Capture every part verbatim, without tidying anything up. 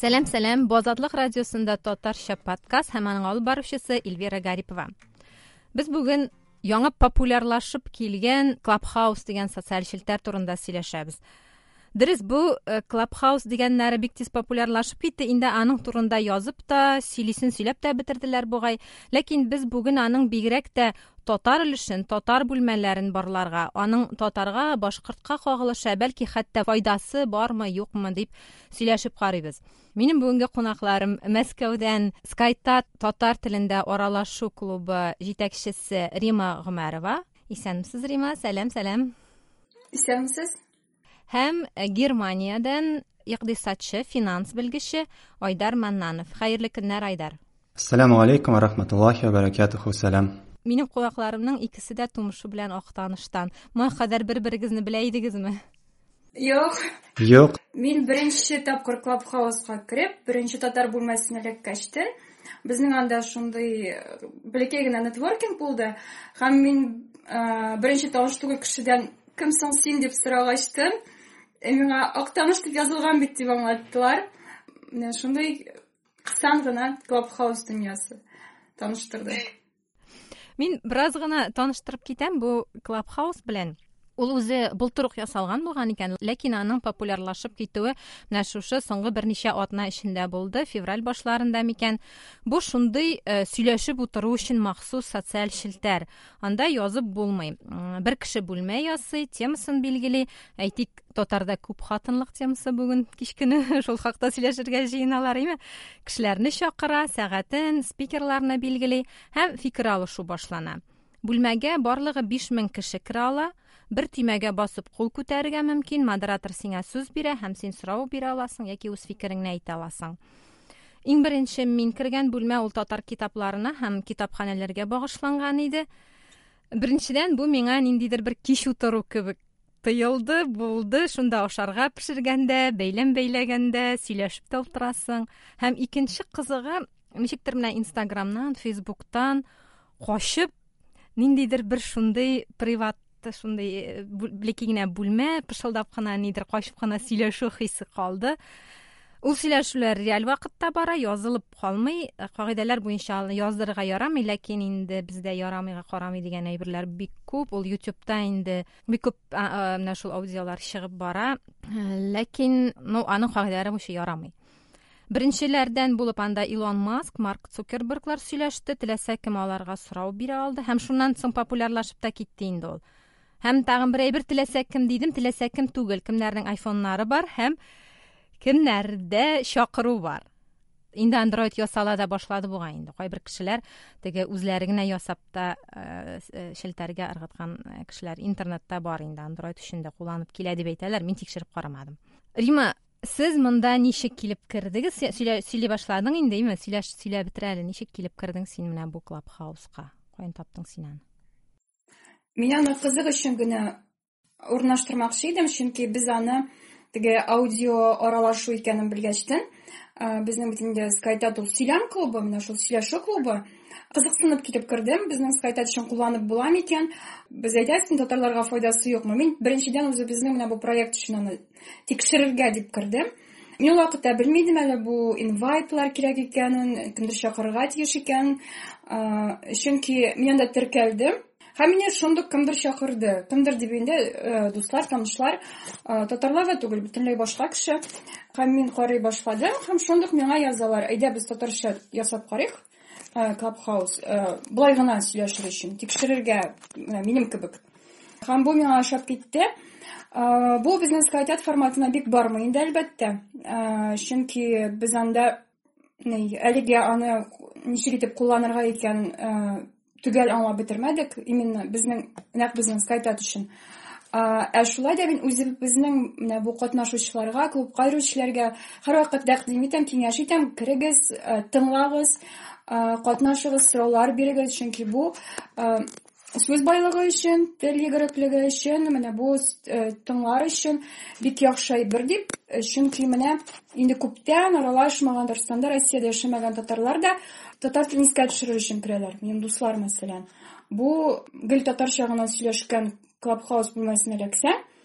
Сәлам, сәлам. Бозатлык радиосында татарча подкаст һәм аның алып баручысы Эльвира Гарипова. Без бүген яңа популярлашып килгән Clubhouse дигән социаль челтәр турында сөйләшәбез. Дөрес, бу Clubhouse дигәннәре бик тиз популярлашып китте. Инде аның турында язып та, сөйлисен сөйләп тә бетерделәр бугай. Ләкин без бүген аның бигрәк тә татар өлешен, татар бүлмәләрен барларга, аның татарга, башкортка кагылышы, бәлки хәтта файдасы бармы, юкмы дип сөйләшеп карыйбыз. Минем бүгенге кунакларым Мәскәүдән Skype татар телендә аралашу клубы җитәкчесе Рима Гомәрова. Исәнмесез, Рима? Сәлам, сәлам. Исәнмесез? Һәм Германиядән икътисадчы, финанс белгече Айдар Маннанов. Хәерле көннәр, Айдар. Ассаламу алейкум ва рахматуллахи ва баракатуху. Сәлам. Минем кунакларымның икесе дә тумышы белән актаныштан. Моңа кадәр бер-берегезне белә идегезме? Юк. Юк. Мин беренче тапкыр Clubhouse-га кирип, беренче татар бүлмәсенә эләккәчтен, безнең анда шундый бәләкәй генә нетворкинг булды. Һәм мин беренче таныштыгы кешедән кем соң син дип сорагачтым. Миңа актаныш дип язылган бит дип аңлаттылар. Менә шундый кысан гына Clubhouse дөньясы таныштырды. Мин бераз гына таныштырып китәм бу Clubhouse белән. Ул үзе былтыр ук ясалган булган икән, ләкин аның популярлашып китүе менә шушы соңгы берничә атна эчендә булды, февраль башларында микән. Бу шундый сөйләшеп утыру өчен махсус социаль челтәр. Анда язып булмый. Бер кеше бүлмә ясый, темасын билгели. Әйтик, татарда күп хатынлык темасы бүген кичкене шул хакта сөйләшергә җыеналар, име? Кешеләрне чакыра, сәгатен, спикерларны билгели һәм фикер алышу башлана. Бүлмәгә барлыгы биш мең кеше керә ала. Бер төймәгә басып кул күтәрергә мөмкин, модератор сиңа сүз бирә һәм син сорау бирә аласың яки үз фикереңне әйтә аласың. Иң беренче мин кергән бүлмә ул татар китапларына һәм китапханәләргә багышланган иде. Беренчедән бу миңа ниндидер бер кич утыру кебек тоелды, булды. Шунда ашарга пешергәндә, бәйләм бәйләгәндә, сөйләшеп тә утырасың. Һәм икенче кызыгы, ничектер менә Instagramнан, Facebook'тан качып ниндидер бер шундый приват шундый блекигенә бүлмә, пышылдап кына нидер качып кына сөйләшү хисе калды. Ул сөйләшүләр реаль вакытта бара, язылып калмый. Кагыйдәләр буенча яздырырга ярамый, ләкин инде бездә ярамыйга карамый дигән әйберләр бик күп. Ул YouTube'та инде бик күп менә шул аудиолар чыгып бара. Ләкин, ну, аның кагыйдәләре буенча ярамый. Беренчеләрдән булып анда Илон Маск, Марк Цукерберглар сөйләште, теләсә кем аларга сорау бирә алды һәм шуннан соң популярлашып та китте инде ул. Һәм тагын бер әйбер, теләсә кем дидем, теләсә кем түгел, кемнәрнең айфоннары бар һәм кемнәрдә чакыру бар. Инде Android ясала да башлады буга инде. Кайбер кешеләр теге үзләре генә ясап та челтәргә ыргыткан кешеләр интернетта бар инде, Android өчен дә кулланып килә дип әйтәләр. Мин тикшереп карамадым. Рима, сез монда ничек килеп кирдегез? Сөйли башладың инде, име? Сөйләш, сөйләп бетер әле. Ничек килеп кирдең син менә бу Clubhouse-ка? Каян таптың син аны? Мин аны кызык өчен генә урнаштырмакчы идем, чөнки без аны теге аудио аралашу икәнен белгәчтен, безнең бит инде Skype ул сөйләм клубы, менә шул сөйләшү клубы. Кызыксынып китеп кирдем, безнең Skype өчен кулланып була микән? Без әйтәсен, татарларга файдасы юкмы? Мин беренчедән үзе безнең менә бу проект өчен аны тикшерергә дип кирдем. Мин ул вакытта белмидем әле бу инвайтлар кирәк икәнен, кемдер чакырырга тиеш икән, чөнки мин анда теркәлдем. Һәм мине шундук кемдер чакырды. Кемдер дип инде дуслар, танышлар, татарлар да түгел, бөтенләй башка кеше. Һәм мин карый башладым, һәм шундук миңа язалар. Әйдә без татарча ясап карыйк. Clubhouse булай гына сөйләшер өчен, тикшерергә минем кебек. Һәм бу миңа ошап китте. Бу безнең Skype форматына бик бармый инде әлбәттә. Чөнки без анда әлегә аны ничек итеп кулланырга икән түгел аңлап бетермәдек, именно безнең нәкъ безнең Skype өчен. Ә шулай да мин үзем безнең менә бу катнашучыларга, клубка йөрүчеләргә һәрвакыт тәкъдим итәм, киңәш итәм, кирегез, тыңлагыз, катнашыгыз, сораулар бирегез, чөнки бу сүз байлыгы өчен, тел йөгереклеге өчен, менә бу тыңлар өчен бик яхшы әйбер дип, чөнки менә инде күптән аралашмаган Татарстанда, Россиядә яшәмәгән татарлар да татар телен искә төшерер өчен керәләр. Минем дуслар мәсәлән. Бу гел татарча гына сөйләшкән Clubhouse бүлмәсенә эләксә,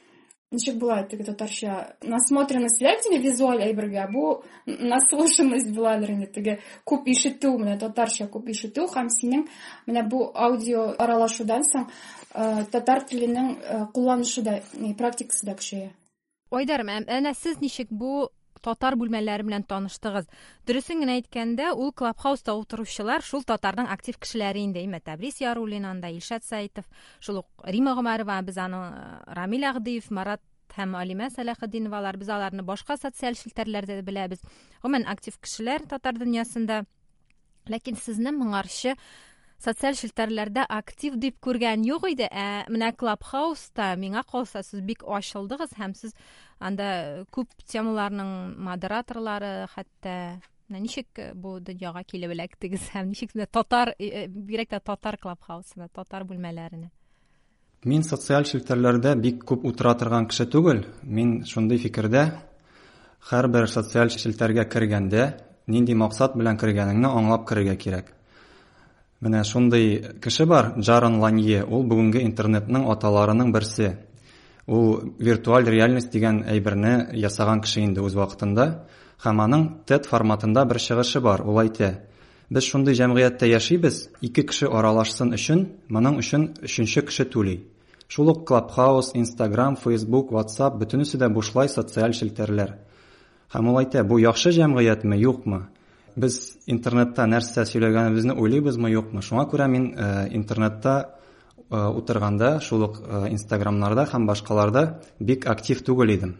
ничек була теге татарча насмотренность белән теге визуаль әйбергә, бу наслушанность буладыр инде, теге күп ишетү, менә татарча күп ишетү һәм синең менә бу аудио аралашудан соң татар теленең кулланышы да, практикасы да көчәя. Айдар, әнә сез ничек бу татар бүлмәләре белән таныштыгыз? Дөресен генә әйткәндә, ул Клабхауста утыручылар шул татарның актив кешеләре инде. Имә Тәбрис Яруллин, анда Илшат Саитов, шул ук Рима Гомәрова, без аны Рамил Агдиев, Марат һәм Алимә Сәләхетдиновалар, без аларны башка социаль челтәрләрдә дә беләбез. Гомумән актив кешеләр татар дөньясында. Ләкин сезнең моңарчы социаль челтәрләрдә актив дип күргән юк иде. Ә менә Клабхауста миңа калса сез бик ачылдыгыз һәм сез анда күп темаларның модераторлары, хәтта ничек бу дөньяга килеп эләктегез һәм ничек татар, бигрәк тә татар Клабхаусына, татар бүлмәләренә? Мин социаль челтәрләрдә бик күп утыра торган кеше түгел. Мин шундый фикердә, һәрбер социаль челтәргә кергәндә нинди максат белән кергәнеңне аңлап кергә кирәк. Менә шундый кеше бар, Джаран Ланье, ул бүгенге интернетның аталарының берсе. Ул виртуаль реальность дигән әйберне ясаган кеше инде үз вакытында, һәм аның TED форматында бер чыгышы бар. Ул әйтә: "Без шундый җәмгыятьтә яшибез, ике кеше аралашсын өчен, моның өчен өченче кеше түли." Шул ук Clubhouse, Instagram, Facebook, WhatsApp бөтенесе дә бушлай социаль челтәрләр. Һәм ул әйтә: "Бу яхшы җәмгыятьме, юкмы? Без интернетта нәрсә сөйләгәнебезне уйлыйбызмы, юкмы?" Шуңа күрә мин интернетта утырганда, шул ук Instagramнарда һәм башкаларда бик актив түгел идем.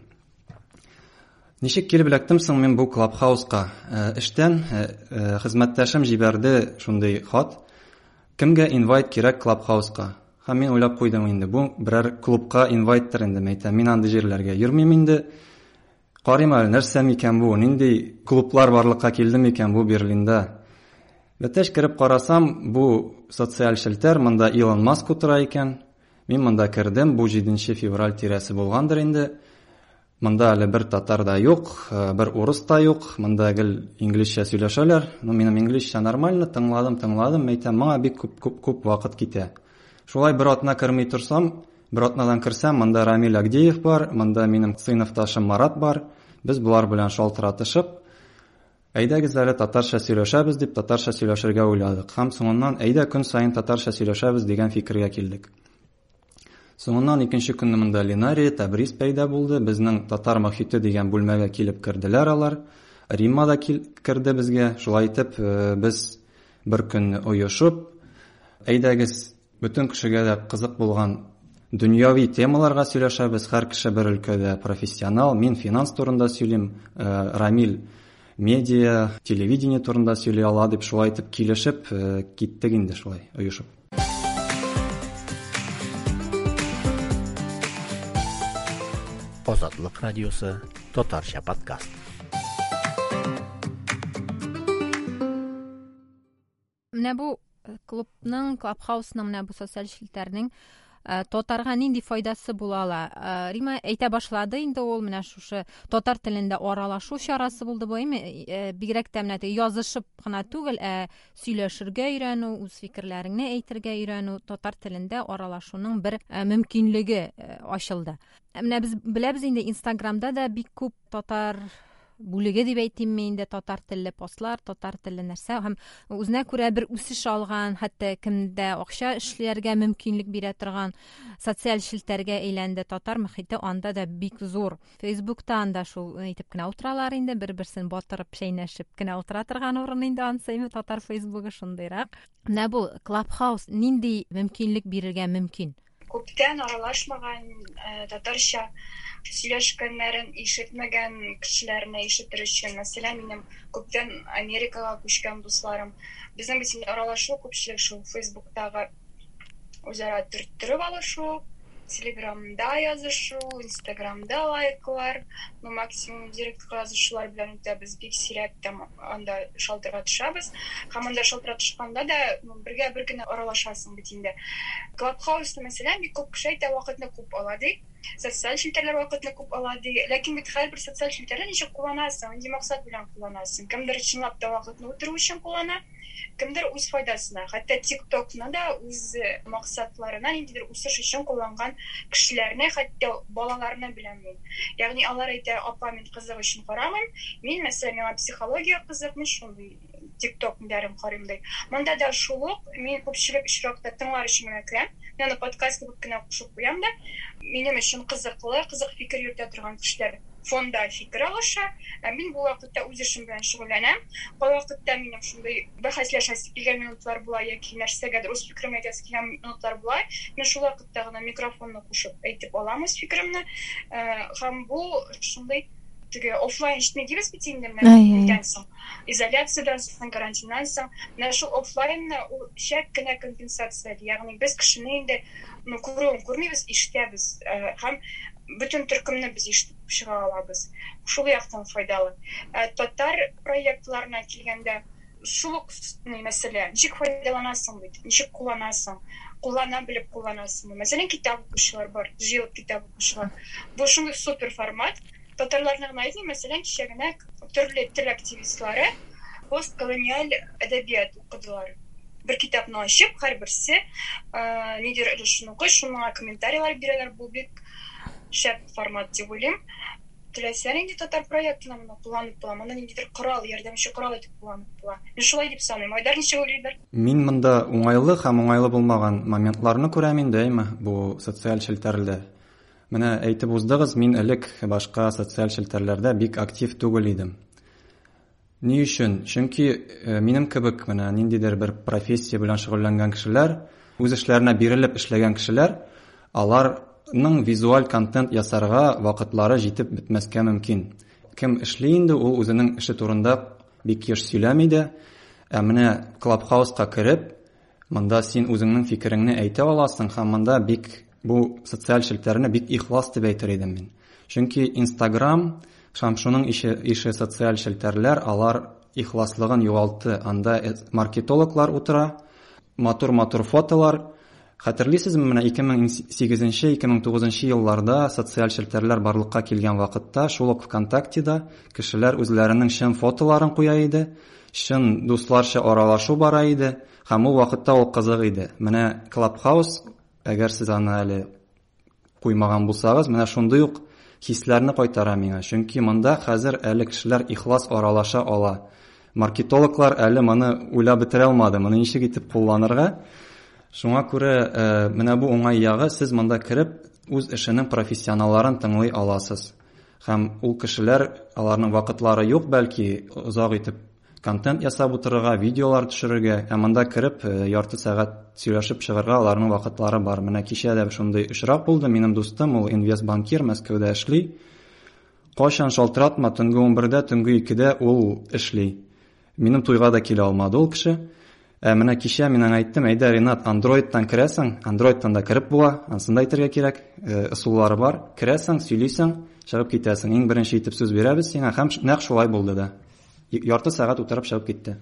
Ничек килеп эләктем соң мин бу Clubhouse'ка? Эштән хезмәттәшем җибәрде шундый хат: "Кемгә инвайт кирәк Clubhouse'ка?" Һәм мин уйлап куйдым инде, бу берәр клубка инвайттер инде, мәйтәм, мин андый җирләргә йөрмим инде. Карыйм әле, нәрсә микән бу? Нинди клублар барлыкка килде микән бу Берлинда? Бәтәш кереп карасам, бу социаль челтәр, монда Илон Маск утыра икән. Мин монда кердем, бу җиденче февраль тирәсе булгандыр инде. Монда әле бер татар да юк, бер урыс та юк, монда гел инглизчә сөйләшәләр. Ну, минем инглизчә нормально, тыңладым, тыңладым, мәйтәм, моңа бик күп-күп вакыт китә. Шулай бер атна керми торсам, бер атнадан керсәм, монда Рамил Агдиев бар, монда минем сыйныфташым Марат бар. Без булар белән шалтыратышып, әйдәгез әле татарча сөйләшәбез дип, татарча сөйләшергә уйладык. Һәм соңыннан әйдә көн сайын татарча сөйләшәбез дигән фикергә килдек. Соңыннан икенче көнне монда Ленарий, Тәбрис пәйда булды. Безнең татар мохите дигән бүлмәгә килеп керделәр алар. Римма да керде безгә. Шулай итеп, без бер көн оешып, әйдәгез бөтен кешегә дә кызык булган дөньяви темаларга сөйләшәбез. Һәр кеше бер өлкәдә профессионал. Мин финанс турында сөйлим, Рамил медиа, телевидение турында сөйли ала дип, шулай итеп килешеп киттек инде шулай оешып. Азатлык радиосы, татарча подкаст. Менә бу клубның, Clubhouse'ның, менә бу социаль челтәрнең татарга нинди файдасы була ала? Рима әйтә башлады инде, ул менә шушы татар телендә аралашу чарасы булды бу, әйме? Бигрәк тә менә язышып кына түгел, ә сөйләшергә өйрәнү, үз фикерләреңне әйтергә өйрәнү, татар телендә аралашуның бер мөмкинлеге ачылды. Менә без беләбез инде, Instagramда да бик күп татар бүлеге дип әйтим инде, татар телле постлар, татар телле нәрсә, һәм үзенә күрә бер үсеш алган, хәтта кемдә акча эшләргә мөмкинлек бирә торган социаль челтәргә әйләнде татар мөхите, анда да бик зур. Facebook'та анда шул әйтеп кенә утыралар инде, бер-берсен батырып, шәйнәшеп кенә утыра торган урын инде ансыймы татар Facebook'ы шундыйрак. Менә бу Clubhouse нинди мөмкинлек бирергә мөмкин? Күптән аралашмаган, татарча сөйләшкәннәрен ишетмәгән кешеләрне ишетер өчен, мәсәлән, минем күптән Америкага күчкән дусларым, безнең бит аралашу күпчелек шул Facebook'тагы үзара төрттереп алышу, Telegram'da yazышу, Instagram'da лайклар, ну максимум директ yazышулар белән үтә, без бик сирәк там анда шалтырга төшәбез. Һәм анда шалтырга төшкәндә дә бергә бер генә аралашасың бит инде. Clubhouse мәсәлән бик күп кеше әйтә, вакытны күп ала ди. Социаль челтәрләр вакытны күп ала ди. Ләкин бит һәрбер социаль челтәрне ничек кулланасың, нинди максат белән кулланасың? Кемдер чынлап та вакытны үтерү өчен куллана, кемдер үз файдасына, хәтта TikTokны да үз максатларына ниндидер үсеш өчен кулланган кешеләрне, хәтта балаларны беләм мин. Ягъни алар әйтә, апа, мин кызык өчен карамыйм, мин мәсәлән миңа психология кызык, мин шундый TikTok дәрем карыйм ди. Монда да шул ук, мин күпчелек очракта тыңлар өчен генә керәм. Мен подкаст кебек кенә кушып куям да, минем өчен кызыклы, кызык фикер йөртә торган кешеләр фонда фикер алыша. Мин бу вакытта үз эшем белән шөгыльләнәм. Бу вакытта минем шундый бәхәсләшәсе килгән минутлар була, яки нәрсәгәдер үз фикерем әйтәсе килгән минутлар була. Мин шул вакытта гына микрофонны кушып әйтеп алам үз фикеремне. Һәм бу шундый теге офлайн ишетмә дибез бит инде менә соң. Изоляциядән соң, карантиннан соң, менә шул офлайнны ул шәп кенә компенсация, ягъни без кешене инде ну күрүен күрмибез, ишетәбез. Һәм бөтен төркемне без ишетеп чыга алабыз. Шул яктан файдалы. Татар проектларына килгәндә шул ук мәсьәлә, ничек файдаланасың бит, ничек кулланасың, куллана белеп кулланасың. Мәсәлән, китап укучылар бар, җыелып китап укучылар. Бу шундый супер формат. Татарларның мәйли, мәсәлән, кичәгенә төрле тел активистлары постколониаль әдәбият укыдылар. Бер китапны ачып, һәрберсе нидер өлешен укый, шуңа комментарийлар бирәләр. Бу бик шәп формат дип уйлыйм. Теләсәң инде татар проектына моны кулланып була, моны ниндидер корал, ярдәмче корал итеп кулланып була. Мин шулай дип саныйм. Айдар ничек уйлыйдыр? Мин монда уңайлы һәм уңайлы булмаган моментларны күрәм инде, әйме, бу социаль челтәрләрдә. Менә әйтеп уздыгыз, мин элек башка социаль челтәрләрдә бик актив түгел идем. Ни өчен? Чөнки минем кебек менә ниндидер бер профессия белән шөгыльләнгән кешеләр, үз эшләренә бирелеп эшләгән кешеләр, аларның визуаль контент ясарга вакытлары җитеп бетмәскә мөмкин. Кем эшли инде, ул үзенең эше турында бик еш сөйләми дә, ә менә Clubhouse-ка кереп, монда син үзеңнең фикереңне әйтә аласың, һәм монда бик бу социаль челтәрне бик ихлас дип әйтер идем мин. Чөнки Instagram һәм шуның ише, ише социаль челтәрләр, алар ихласлыгын югалтты. Анда маркетологлар утыра, матур-матур фотолар. Хәтерлисезме, менә ике мең сигезенче - ике мең тугызынчы елларда социаль челтәрләр барлыкка килгән вакытта, шул ук ВКонтактеда кешеләр үзләренең чын фотоларын куя иде, чын дусларча аралашу бара иде, һәм ул вакытта ул кызык иде. Менә Clubhouse, әгәр сез аны әле куймаган булсагыз, менә шундый ук хисләрне кайтара миңа. Чөнки монда хәзер әле кешеләр ихлас аралаша ала. Маркетологлар әле моны уйлап бетерә алмады, моны ничек итеп кулланырга. Шуңа күрә менә бу уңай ягы, сез монда кереп үз эшенең профессионалларын тыңлый аласыз. Һәм ул кешеләр, аларның вакытлары юк, бәлки озак итеп контент ясап утырырга, видеолар төшерергә, ә монда кереп ярты сәгать сөйләшеп чыгарга аларның вакытлары бар. Менә кичә дә шундый очрак булды. Минем дустым, ул инвестбанкир, Мәскәүдә эшли. Кайчан шалтыратма, төнге унбердә, төнге икедә ул эшли. Минем туйга да килә алмады ул кеше. Ә менә кичә мин әйттем, әйдә Ринат, Android-тан керәсең, Android-тан да кереп була, ансында әйтергә кирәк, ысуллары бар. Керәсең, сөйлисең, чыгып китәсең. Иң беренче итеп сүз бирәбез сиңа, һәм нәкъ шулай булды да. Ярты сәгать утырып чыгып китте.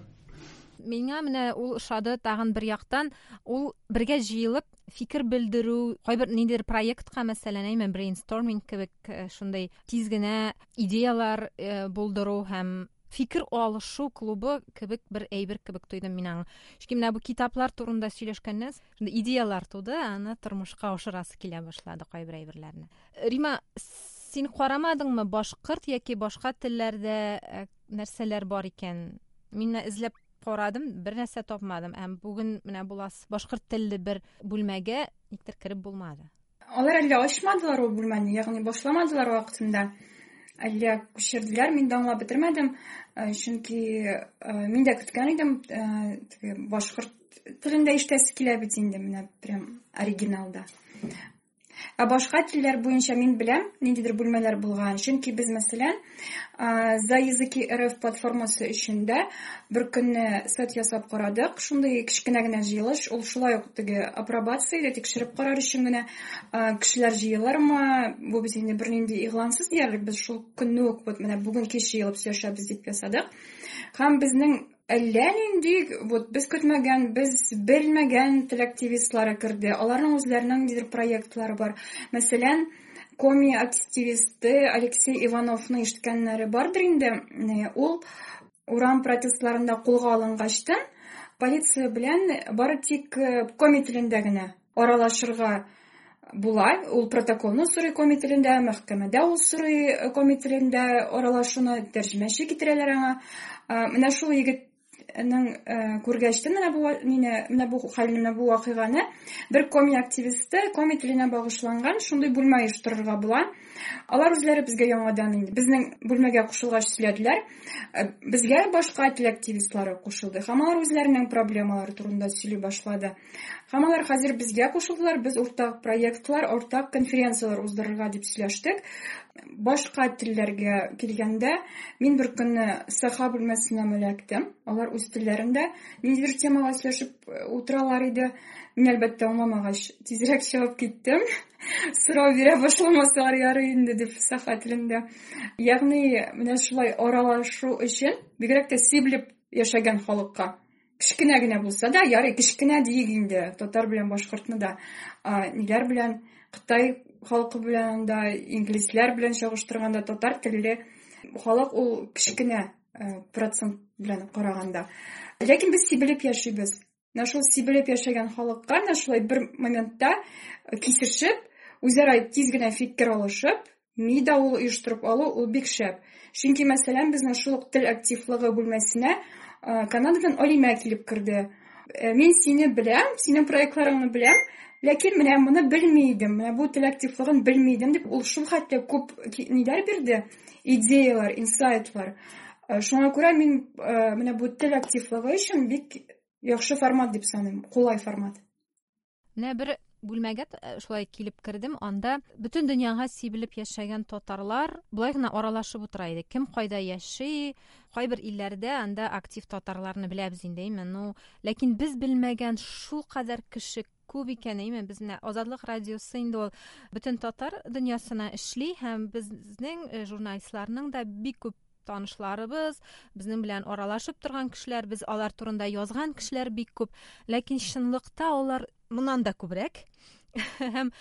Миңа менә ул ошады тагын бер яктан, ул бергә җыелып фикер белдерү, кайбер ниндидер проектка, мәсәлән, әйме брейнсторминг кебек шундый тиз генә идеялар булдыру һәм фикер алышу клубы кебек бер әйбер кебек тойдым мин аңа. Чөнки менә бу китаплар турында сөйләшкәннән соң идеялар туды, аны тормышка ашырасы килә башлады кайбер әйберләрне. Рима, син карамадыңмы башкорт яки башка телләрдә нәрсәләр бар икән? Мин эзләп карадым, бер нәрсә тапмадым. Һәм бүген менә булас башкорт телле бер бүлмәгә никтер кирип булмады. Алар әле ачмадылар ул бүлмәне, ягъни башламадылар вакытында. Әллә күчерделәр, мин дә аңлап бетермәдем, чөнки мин дә көткән идем, теге башкорт телендә ишетәсе килә бит инде, менә прям оригиналда. Ә башка телләр буенча мин беләм, ниндидер бүлмәләр булган. Чөнки без, мәсәлән, За языки РФ платформасы эчендә бер көнне сет ясап карадык. Шундый кичкенә генә җыелыш, ул шулай ук теге апробация иде, тикшереп карар өчен генә кешеләр җыелырмы? Бу без инде бернинди игълансыз диярлек, без шул көнне үк вот менә бүген кич җыелып сөйләшәбез дип ясадык. Һәм безнең әллә нинди, вот без көтмәгән, без белмәгән тел активистлары керде. Аларның үзләренең ниндидер проектлары бар. Мәсәлән, коми активисты Алексей Ивановны ишеткәннәре бардыр инде. Ул урам протестларында кулга алынгачтан полиция белән бары тик коми телендә генә аралашырга була. Ул протоколны сорый коми телендә, мәхкәмәдә ул сорый коми телендә аралашуны, тәрҗемәче китерәләр аңа. Менә шул егетнең күргәчтен менә бу мине менә бу хәлне, менә бу вакыйганы бер коми активисты коми теленә багышланган шундый бүлмә оештырырга була. Алар үзләре безгә яңадан инде безнең бүлмәгә кушылгач сөйләделәр. Безгә башка тел активистлары кушылды. Һәм алар үзләренең проблемалары турында сөйли башлады. Һәм алар хәзер безгә кушылдылар. Без уртак проектлар, уртак конференциялар уздырырга дип сөйләштек. Башка телләргә килгәндә, мин бер көнне саха бүлмәсенә мөләктем. Алар үз телләрендә ниндидер темага сөйләшеп утыралар иде. Мин әлбәттә аңламагач, тизрәк чыгып киттем. Сорау бирә башламасалар ярый инде дип саха телендә. Ягъни менә шулай аралашу өчен бигрәк тә сиблеп яшәгән халыкка кичкенә генә булса да, ярый кичкенә диек инде, татар белән башкортны да, ниләр белән, Кытай халкы белән да, инглизләр белән чагыштырганда татар телле халык ул кичкенә процент белән караганда. Ләкин без сибелеп яшибез. Менә шул сибелеп яшәгән халыкка менә шулай бер моментта кисешеп, үзара тиз генә фикер алышып, мида ул оештырып алу ул бик шәп. Чөнки мәсәлән безнең шул тел активлыгы бүлмәсенә Канададан Алимә килеп керде. Мин сине беләм, синең проектларыңны беләм, ләкин менә моны белми идем, менә бу тел активлыгын белми идем дип ул шул хәтле күп ниләр бирде, идеялар, инсайтлар. Шуңа күрә мин менә бу тел активлыгы өчен бик яхшы формат дип саныйм, кулай формат. Менә бер бүлмәгә шулай килеп кердем, анда бөтен дөньяга сибелеп яшәгән татарлар булай гына аралашып утыра иде. Кем кайда яши, кайбер илләрдә анда актив татарларны беләбез инде, ну, ләкин без белмәгән шул кадәр кеше күп икән, әйме, безне Азатлык радиосы инде ул бөтен татар дөньясына эшли һәм безнең журналистларның да бик күп танышларыбыз, безнең белән аралашып торган кешеләр, без алар турында язган кешеләр бик күп, ләкин чынлыкта алар моннан да күбрәк. Һәм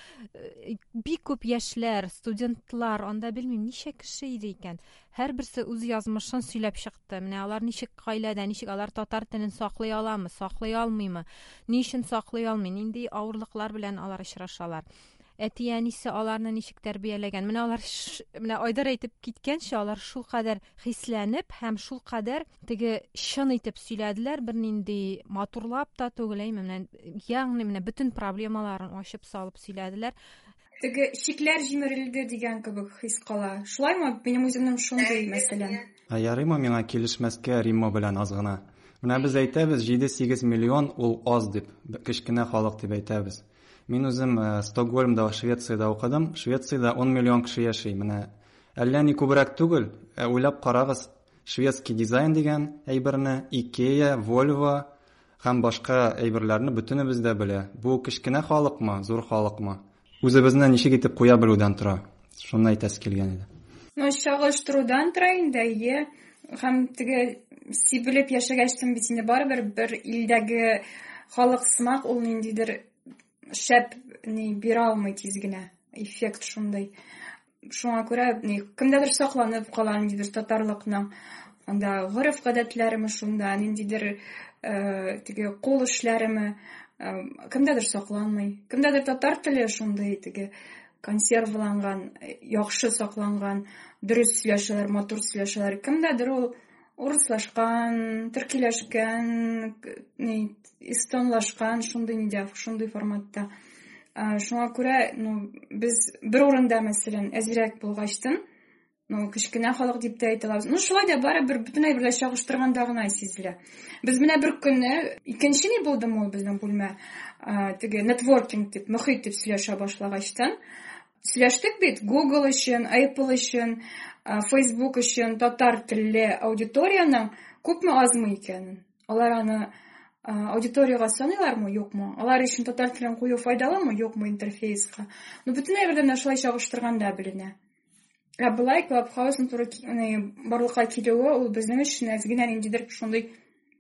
бик күп яшьләр, студентлар, анда белмим ничә кеше иде икән. Һәрберсе үз язмышын сөйләп чыкты. Менә алар ничек гаиләдә, ничек алар татар телен саклый аламы, саклый алмыймы? Ни өчен саклый алмый? Нинди авырлыклар белән алар очрашалар? Әти-әнисе аларны ничек тәрбияләгән? Менә алар менә Айдар әйтеп киткәнчә, алар шул кадәр хисләнеп һәм шул кадәр теге чын итеп сөйләделәр, бер нинди матурлап та түгел, менә ягъни менә бөтен проблемаларын ачып салып сөйләделәр. Теге чикләр җимерелде дигән кебек хис кала. Шулаймы? Минем үземнең шундый мәсәлән. Ярыймы миңа килешмәскә Римма белән аз гына. Менә без әйтәбез җиде-сигез миллион ул аз дип, кичкенә халык дип әйтәбез. Мин үзем Стокгольмда, Швециядә укыдым. Швециядә он миллион кеше яши. Менә әллә ни күбрәк түгел. Уйлап карагыз, шведский дизайн дигән әйберне, Ikea, Volvo һәм башка әйберләрне бөтенебез дә белә. Бу кичкенә халыкмы, зур халыкмы? Үзебезне ничек итеп куя белүдән тора. Шуны әйтәс килгән иде. Ну, чагыштырудан тора инде, е, һәм теге сибелеп яшәгәчтен бит инде барыбер бер илдәге халык сымак ул ниндидер шәп ни бирә алмый тиз генә. Эффект шундый. Шуңа күрә ни кемдәдер сакланып кала ниндидер татарлыкның анда гореф гадәтләреме шунда, ниндидер теге кул эшләреме кемдәдер сакланмый. Кемдәдер татар теле шундый теге консервланган, яхшы сакланган, дөрес сөйләшәләр, матур сөйләшәләр. Кемдәдер ул урыслашкан, төркиләшкән, ни эстонлашкан, шундый нидә, шундый форматта. Шуңа күрә, ну, без бер урында мәсәлән әзрәк булгачтын, ну, кичкенә халык дип тә әйтәләр. Ну, шулай да бары бер бөтенләй бергә чагыштырганда гына сизелә. Без менә бер көнне, икенче ни булдымы ул безнең бүлмә, теге нетворкинг дип, мөхит дип сөйләшә башлагачтан. Сөйләштек бит Google өчен, Apple өчен, Facebook өчен татар телле аудиторияның күпме азмы икәнен. Алар аны аудиторияга саныйлармы, юкмы? Алар өчен татар телен кую файдалымы, юкмы интерфейска? Ну, бөтенләй бер шулай чагыштырганда беленә. Ә булай Clubhouse-ның туры барлыкка килүе ул безнең өчен әзгенә ниндидер шундый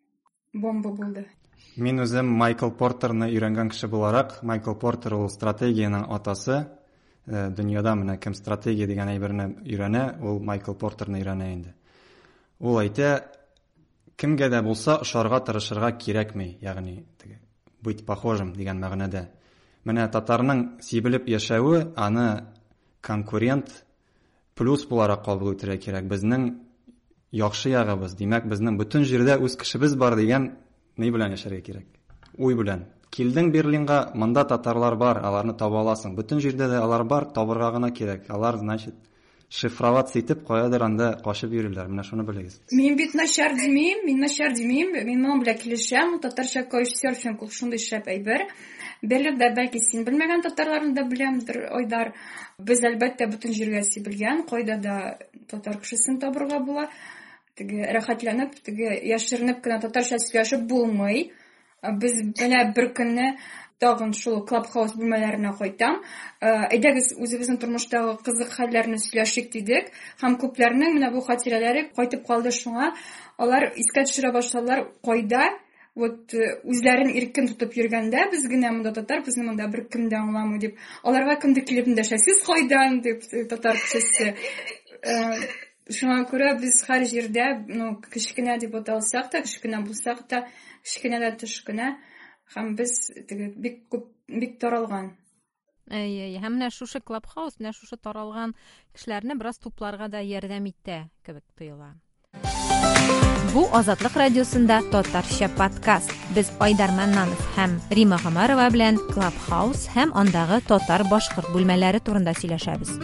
бомба булды. Мин үзем Майкл Портерны өйрәнгән кеше буларак, Майкл Портер ул стратегияның атасы. Дөньяда менә кем стратегия дигән әйберне өйрәнә, ул Майкл Портерны өйрәнә инде. Ул әйтә, кемгә дә булса ошарга тырышырга кирәкми, ягъни быть похожим дигән мәгънәдә. Менә татарның сибелеп яшәве аны конкурент плюс буларак кабул итәргә кирәк. Безнең яхшы ягыбыз, димәк, безнең бөтен җирдә үз кешебез бар дигән ни белән яшәргә кирәк? Уй белән. Килдең Берлинга, монда татарлар бар, аларны таба аласың. Бөтен җирдә дә алар бар, табырга гына кирәк. Алар, значит, шифроваться итеп каядыр анда кашып йөриләр. Менә шуны белегез. Мин бит начар димим, мин начар димим, мин моның белән килешәм, татарча couchsurfing ул шундый шәп әйбер. Берлиндә бәлки син белмәгән татарларны да беләмдер, Айдар. Без әлбәттә бөтен җиргә сибелгән, кайда да татар кешесен табырга була. Теге рәхәтләнеп, теге яшеренеп кенә татарча сөйләшеп булмый. Без менә бер көнне тагын шул Clubhouse бүлмәләренә кайтам. Әйдәгез үзебезнең тормыштагы кызык хәлләрне сөйләшик дидек. Һәм күпләрнең менә бу хатирәләре кайтып калды шуңа. Алар искә төшерә башладылар, кайда вот үзләрен иркен тотып йөргәндә без генә монда татар, безне монда бер кем дә аңламый дип. Аларга кемдә килеп дәшәсез кайдан дип татар кешесе. Шуңа күрә без һәр җирдә, ну, кечкенә дип аталсак та, кечкенә булсак та, кечкенә дә төшкенә, һәм без теге бик күп, бик таралган. Әй, әй, һәм менә шушы Clubhouse, менә шушы таралган кешеләрне бераз тупларга да ярдәм итә кебек тоела. Бу Азатлык радиосында татарча подкаст. Без Айдар Маннанов һәм Рима Гамарова белән Clubhouse һәм андагы татар-башкорт бүлмәләре турында сөйләшәбез.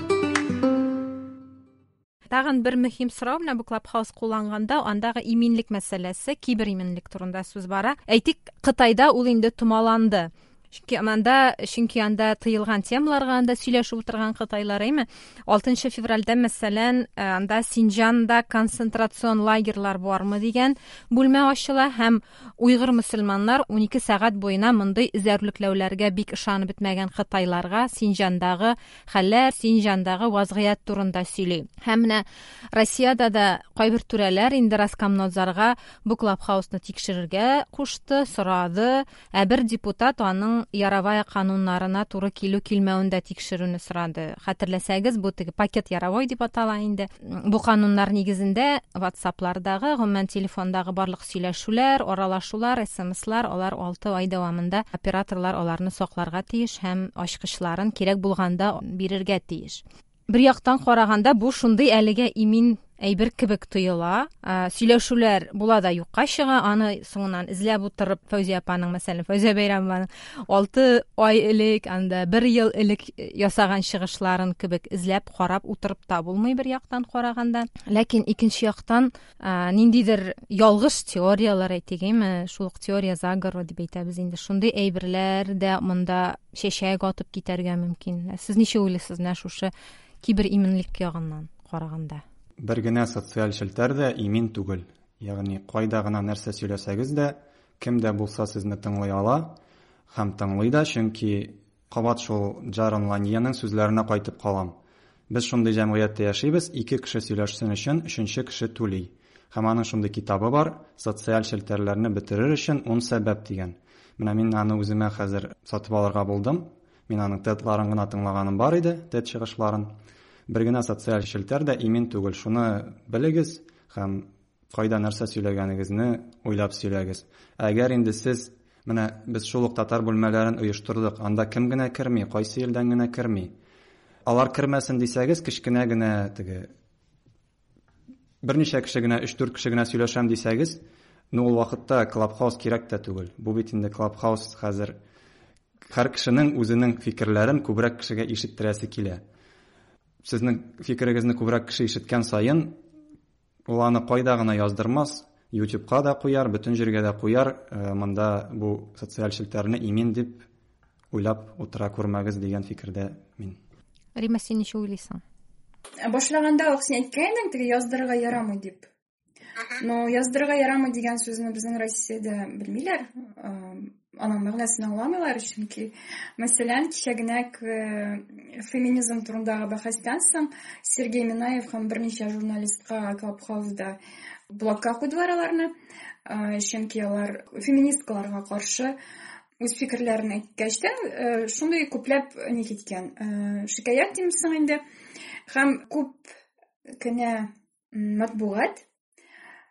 Тагын бер мөһим сорау менә бу Clubhouse кулланганда, андагы иминлек мәсьәләсе, кибериминлек турында сүз бара. Әйтик, Кытайда ул инде томаланды. Чөнки анда, чөнки анда тыелган темаларга анда сөйләшеп утырган Кытайлар, әйме? алтынчы февральдә мәсәлән, анда Синҗанда концентрацион лагерьлар бармы дигән бүлмә ачыла һәм уйгыр мөселманнар унике сәгать буена мондый эзәрлекләүләргә бик ышанып бетмәгән Кытайларга Синҗандагы хәлләр, Синҗандагы вазгыять турында сөйли. Һәм менә Россиядә дә кайбер түрәләр инде Роскомнадзорга бу Clubhouse-ны тикшерергә кушты, сорады, ә бер депутат аның Яровая кануннарына туры килү килмәвендә тикшерүне сорады. Хәтерләсәгез, бу теге пакет Яровой дип атала инде. Бу кануннар нигезендә WhatsApp-лардагы, гомумән телефондагы барлык сөйләшүләр, аралашулар, эс эм эслар, алар алты ай дәвамында операторлар аларны сакларга тиеш һәм ачкычларын кирәк булганда бирергә тиеш. Бер яктан караганда, бу шундый әлегә имин әйбер кебек тоела. Сөйләшүләр була да юкка чыга, аны соңыннан эзләп утырып Фәүзия апаның, мәсәлән, Фәүзия Бәйрәмованың алты ай элек, анда бер ел элек ясаган чыгышларын кебек эзләп карап утырып та булмый бер яктан караганда. Ләкин икенче яктан ниндидер ялгыш теориялар әйтегеме, шул теория заговора дип әйтәбез инде. Шундый әйберләр дә монда чәчәк атып китәргә мөмкин. Сез ничә уйлыйсыз менә шушы кибер иминлек ягыннан караганда? Бер генә социаль челтәр дә имин түгел. Ягъни кайда гына нәрсә сөйләсәгез дә, кем дә булса сезне тыңлый ала һәм тыңлый да, чөнки кабат шул Джарон Ланьяның сүзләренә кайтып калам. Без шундый җәмгыятьтә яшибез, ике кеше сөйләшсен өчен өченче кеше түли. Һәм аның шундый китабы бар, социаль челтәрләрне бетерер өчен ун сәбәп дигән. Менә мин аны үземә хәзер сатып алырга булдым. Мин аның тетларын гына тыңлаганым бар иде, тет чыгышларын. Бер генә социаль челтәр дә имин түгел. Шуны белегез һәм кайда нәрсә сөйләгәнегезне уйлап сөйләгез. Әгәр инде сез, менә без шул ук татар бүлмәләрен оештырдык, анда кем генә керми, кайсы илдән генә керми. Алар кермәсен дисәгез, кичкенә генә теге берничә кеше генә, өч-дүрт кеше генә сөйләшәм дисәгез, ну ул вакытта Clubhouse кирәк тә түгел. Бу бит инде Clubhouse хәзер һәр кешенең үзенең фикерләрен күбрәк кешегә ишеттерәсе килә. Сезнең фикерегезне күбрәк кеше ишеткән сайын, ул аны кайда гына яздырмас, YouTube-ка да куяр, бөтен җиргә дә куяр. Монда бу социаль челтәрне имин дип уйлап утыра күрмәгез дигән фикердә мин. Рима, син ничә уйлыйсың? Башлаганда ук син әйткәнең, теге яздырырга ярамый дип. Но яздырырга ярамый дигән сүзне безнең Россиядә белмиләр. Аның мәгънәсен аңламыйлар, чөнки мәсәлән, кичәгенәк феминизм турындагы бәхәстән соң Сергей Минаев һәм берничә журналистка Clubhouse-да блокка куйдылар аларны, чөнки алар феминисткаларга каршы үз фикерләрен әйткәчтә, шундый күпләп ни киткән, шикаят димсең инде, һәм күп кенә матбугат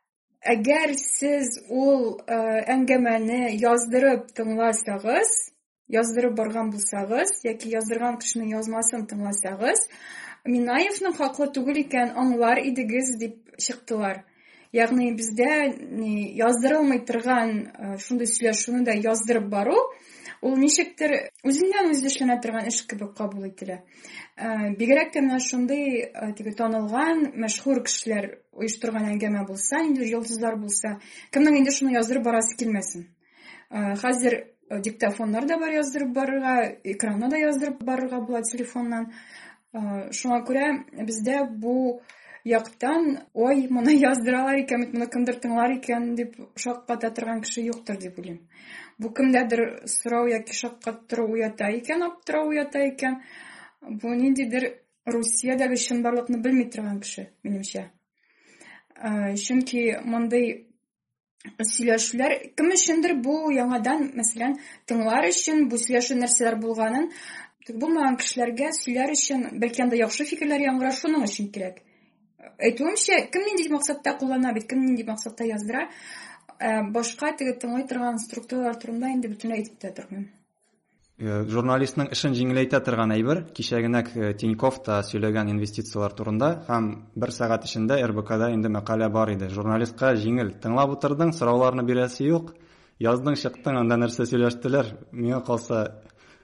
әгәр сез ул әңгәмәне яздырып тыңласагыз, яздырып барган булсагыз, яки яздырган кешенең язмасын тыңласагыз, Минаевның хаклы түгел икән аңлар идегез дип чыктылар. Ягъни бездә яздырылмый торган шундый сөйләшүне дә яздырып бару, ул ничектер үзеннән үзе эшләнә торган эш кебек кабул ителә. Бигрәк тә менә шундый теге танылган, мәшһүр кешеләр оештырган әңгәмә булса, инде йолдызлар булса, кемнең инде шуны яздырып барасы килмәсен. Хәзер диктофоннар да бар яздырып барырга, экранна да яздырып барырга була телефоннан. Шуңа күрә бездә бу яктан, ой, моны яздыралар икән, моны кемдер тыңлар икән дип шакката торган кеше юктыр дип уйлыйм. Бу кемдәдер сорау яки шаккаттыру уята икән, аптырау уята икән. Бу ниндидер Русиядәге чынбарлыкны белми торган кеше, минемчә. Чөнки мондый сөйләшүләр кем өчендер бу яңадан, мәсәлән, тыңлар өчен бу сөйләшү нәрсәләр булганын, булмаган кешеләргә сөйләр өчен бәлки анда яхшы фикерләр яңгырашуның өчен кирәк. Әйтүемчә, кем нинди максатта куллана бит, кем нинди максатта яздыра, башка теге тыңлый торган структуралар турында инде бөтенләй әйтеп тә тормыйм. Журналистның эшен җиңеләйтә торган әйбер, кичәгенәк Тиньков та сөйләгән инвестициялар турында һәм бер сәгать эчендә эр бэ ка-да инде мәкалә бар иде. Журналистка җиңел, тыңлап утырдың, сорауларны бирәсе юк, яздың, чыктың, анда нәрсә сөйләштеләр, миңа калса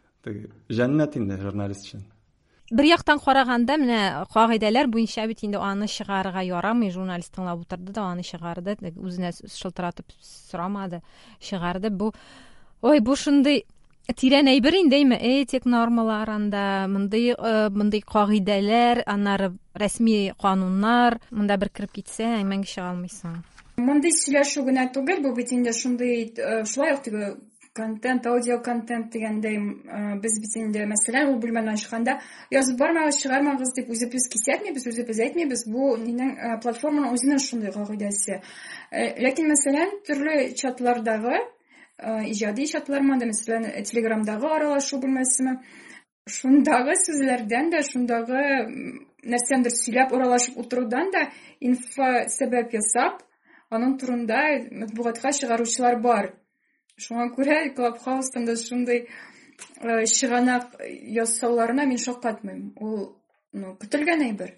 җәннәт инде журналист өчен. Бер яктан караганда, менә кагыйдәләр буенча бит инде аны чыгарырга ярамый, журналист тыңлап утырды да аны чыгарды, үзенә шылтыратып сорамады, чыгарды. Бу ой, бу шундый тирән әйбер индеме, этик нормалар анда, мондый мондый кагыйдәләр, аннары рәсми кануннар, монда бер кирип китсә, мәңге чыга алмыйсың. Мондый сөйләшү генә түгел, бу бит инде шундый шулай ук теге контент, аудио контент дигәндәй, без бит инде, мәсәлән, ул бүлмәдән чыкканда язып бармагыз, чыгармагыз дип үзебез кисәтмибез, үзебез әйтмибез, бу минең платформаның үзенең шундый кагыйдәсе. Ләкин мәсәлән, төрле чатлардагы иҗади чатларма да, мәсәлән, Телеграмдагы аралашу бүлмәсеме, шундагы сүзләрдән дә, шундагы нәрсәндер сөйләп аралашып утырудан да инфо сәбәп ясап, аның турында матбугатка чыгаручылар бар. Шуңа күрә Клабхаустан да шундый чыганак ясауларына мин шаккатмыйм. Ул, ну, көтелгән әйбер.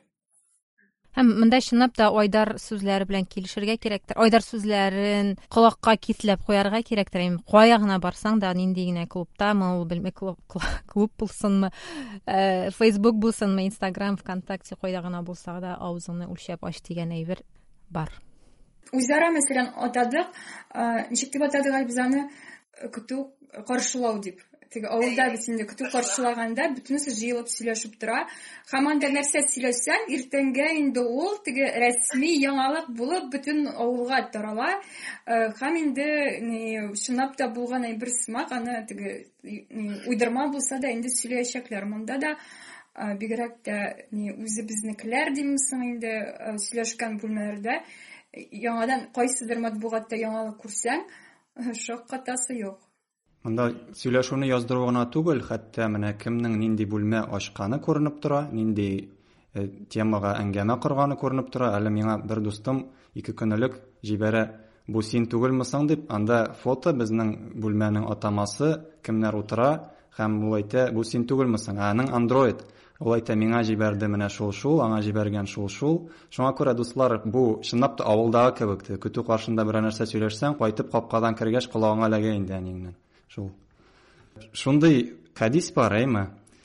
Һәм монда чынлап та Айдар сүзләре белән килешергә кирәктер. Айдар сүзләрен колакка китләп куярга кирәктер. Кая гына барсаң да, нинди генә клубтамы, ул белмәк клуб булсынмы, Facebook булсынмы, Instagram, ВКонтакте, кайда гына булса да авызыңны үлчәп ач дигән әйбер бар. Үзара, мәсәлән, атадык, ничек дип атадык без аны, көтү каршылау дип. Теге авылда без инде көтү каршылаганда бөтенесе җыелып сөйләшеп тора. Һәм анда нәрсә сөйләсәң, иртәнгә инде ул теге рәсми яңалык булып бөтен авылга тарала. Һәм инде чынлап та булган әйбер сымак, аны теге уйдырма булса да инде сөйләячәкләр. Монда да бигрәк тә үзебезнекеләр димсең инде сөйләшкән бүлмәләрдә яңадан кайсыдыр матбугатта яңалык күрсәң, шаккатасы юк. Монда сөйләшүне яздыру гына түгел, хәтта менә кемнең нинди бүлмә ачканы күренеп тора, нинди темага әңгәмә корганы күренеп тора. Әле миңа бер дустым ике көнлек җибәрә, бу син түгелмесең дип, анда фото безнең бүлмәнең атамасы, кемнәр утыра, һәм ул әйтә, бу син түгелмесең, аның Android. Ул әйтә, миңа җибәрде менә шул-шул, аңа җибәргән шул-шул. Шуңа күрә, дуслар, бу чынлап та авылдагы кебек, көтү каршында бер нәрсә сөйләшсәң, кайтып капкадан кергәч колагыңа эләгә инде әнинең. Шул. Шундый хадис бар, әйме?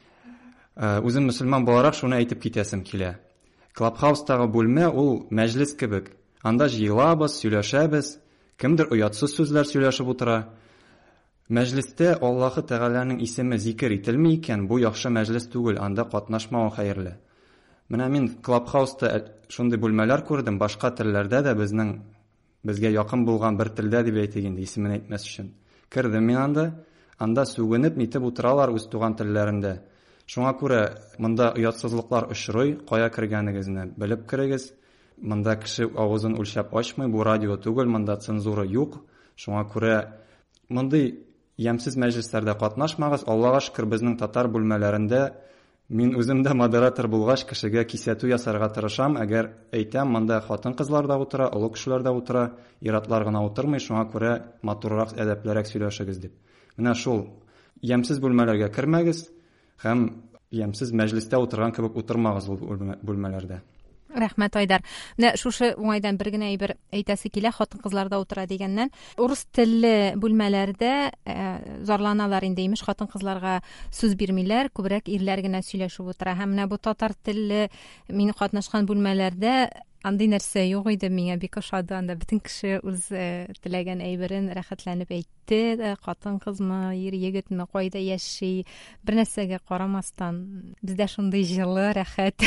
Үзем мөселман буларак шуны әйтеп китәсем килә. Клабхаустагы бүлмә ул мәҗлес кебек. Анда җыелабыз, сөйләшәбез, кемдер оятсыз сүзләр сөйләшеп утыра. Мәҗлестә Аллаһы Тәгаләнең исеме зикр ителми икән, бу яхшы мәҗлес түгел, анда катнашмау хәерле. Менә мин Клабхауста шундый бүлмәләр күрдем, башка телләрдә дә, безнең безгә якын булган бер телдә дип әйтик инде, исемен әйтмәс өчен. Кердем мин анда, анда сүгенеп, нитеп утыралар үз туган телләрендә. Шуңа күрә, монда оятсызлыклар очрый, кая кергәнегезне белеп керегез. Монда кеше авызын үлчәп ачмый, бу радио түгел, монда цензура юк. Шуңа күрә, мондый ямсыз мәҗлесләрдә катнашмагыз. Аллага шөкер, безнең татар бүлмәләрендә Мин үзем дә модератор булгач, кешегә кисәтү ясарга тырышам. Әгәр әйтәм, монда хатын-кызлар да утыра, олы кешеләр дә утыра, иратлар гына утырмый, шуңа күрә матуррак, әдәплерәк сөйләшегез дип. Менә шул ямьсез бүлмәләргә кермәгез һәм ямьсез мәҗлестә утырган кебек утырмагыз ул бүлмәләрдә. Рәхмәт, Айдар. Менә шушы уңайдан бер генә әйбер әйтәсе килә, хатын-кызларда утыра дигәннән. Урыс телле бүлмәләрдә ә, зарланалар инде, имеш, хатын-кызларга сүз бирмиләр, күбрәк ирләр генә сөйләшеп утыра. Һәм менә бу татар телле мин катнашкан бүлмәләрдә андый нәрсә юк иде, миңа бик ошады. Анда бөтен кеше үз ә, теләгән әйберен рәхәтләнеп әйтте. Хатын-кызмы, ир-егетме, кайда яши, бер нәрсәгә карамастан. Бездә шундый җылы, рәхәт.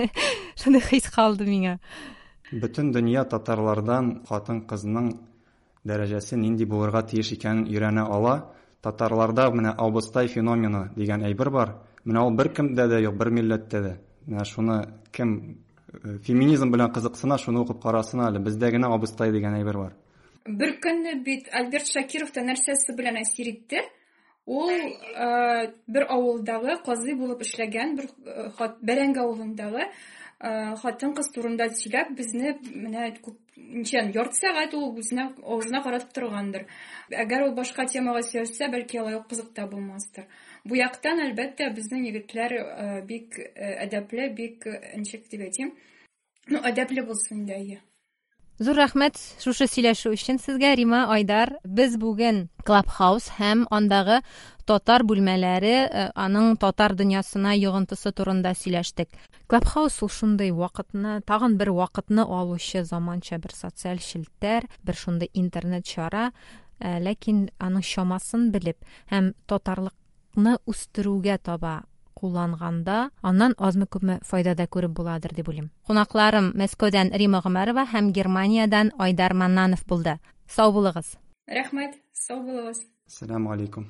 Шундый хис калды миңа. Бөтен дөнья татарлардан хатын-кызның дәрәҗәсе нинди булырга тиеш икәнен өйрәнә ала. Татарларда менә абыстай феномены дигән әйбер бар. Менә ул беркемдә дә юк, бер милләттә дә. Менә шуны кем феминизм белән кызыксына, шуны укып карасын әле. Бездә генә абыстай дигән әйбер бар. Бер көнне бит Альберт Шакиров та нәрсәсе белән әсир итте. Ул э, бер авылдагы казый булып эшләгән, бер хат Бәрәңге авылындагы э, хатын-кыз турында сөйләп, безне менә күп ничән ярты сәгать ул үзенә авызына каратып торгандыр. Әгәр ул башка темага сөйләсә, бәлки алай кызык та булмастыр. Бу яктан әлбәттә безнең егетләр э, бик э, әдәпле, бик ничек дип әйтим, ну әдәпле булсын дия. Зур рәхмәт шушы сөйләшү өчен сезгә, Рима, Айдар. Без бүген Clubhouse һәм андагы татар бүлмәләре, аның татар дөньясына йогынтысы турында сөйләштек. Clubhouse ул шундый вакытны, тагын бер вакытны алучы заманча бер социаль челтәр, бер шундый интернет чара, ләкин аның чамасын белеп һәм татарлыкны үстерүгә таба кулланганда, аннан азмы-күпме файда да күреп буладыр дип уйлыйм. Кунакларым Мәскәүдән Рима Гомәрова һәм Германиядан Айдар Маннанов булды. Сау булыгыз. Рәхмәт, сау булыгыз. Ассаламу алейкум.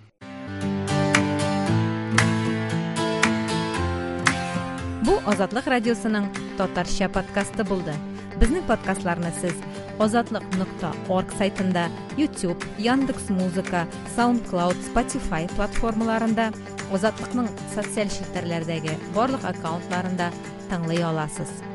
Бу Азатлык радиосының татарча подкасты булды. Безнең подкастларны сез азатлык нокта орг сайтында, YouTube, Яндекс.Музыка, SoundCloud, Spotify платформаларында, Азатлыкның социаль челтәрләрдәге барлык аккаунтларында тыңлый аласыз.